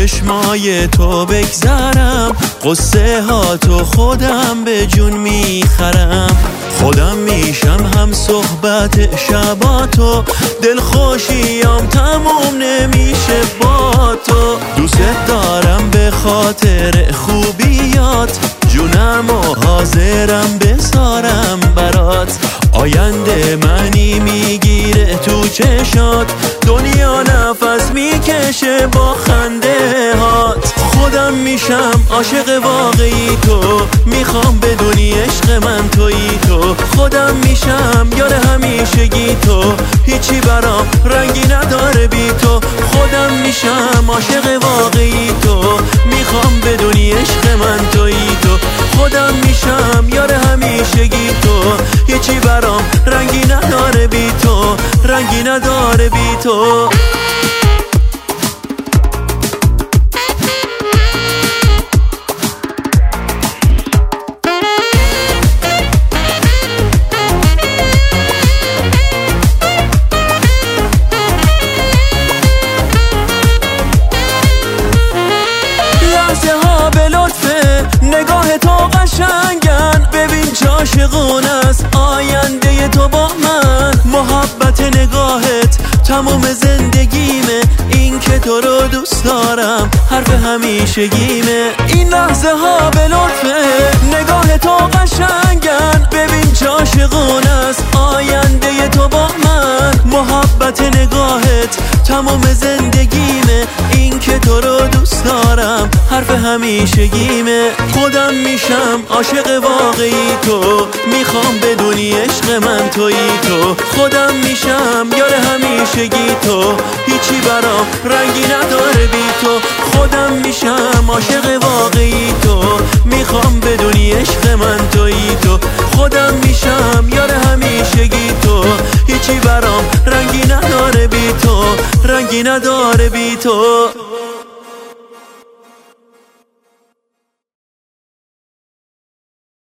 چشمای تو بگذرم، قصه ها تو خودم به جون میخرم. خودم میشم هم صحبت شباتو، دلخوشیام تموم نمیشه با تو. دوست دارم به خاطر خوبیات، جونم و حاضرم بذارم برات. آینده منی میگیره تو چشات، دنیا نفس میکشه با خنده هات. خودم میشم عاشق واقعی تو، میخوام بدونی عشق من تویی تو. خودم میشم یار همیشگی تو، هیچی برام رنگی نداره بی تو. خودم میشم عاشق واقعی تو، میخوام بدونی عشق من تویی تو. خودم میشم یار همیشگی تو، هیچی برام رنگی نداره بی تو، رنگی نداره بی تو. نگاه تو قشنگن، ببین چه عاشقونه است آینده تو با من. محبت نگاهت تموم زندگیمه، این که تو رو دوست دارم حرف همیشگیمه. این لحظه ها به لطفه، نگاه تو قشنگن، ببین چه عاشقونه است آینده تو با من. محبت نگاهت تموم زندگیمه، این که تو رو دوست دارم حرف همیشگیمه. خودم میشم عاشق واقعی تو، میخوام بدونی عشق من تویی تو. خودم میشم یار همیشگی تو، هیچی برام رنگی نداره بی تو. خودم میشم عاشق واقعی تو، میخوام بدونی عشق من تویی تو. خودم میشم یار همیشگی تو، هیچی برام رنگی نداره بی تو، رنگی نداره بی تو.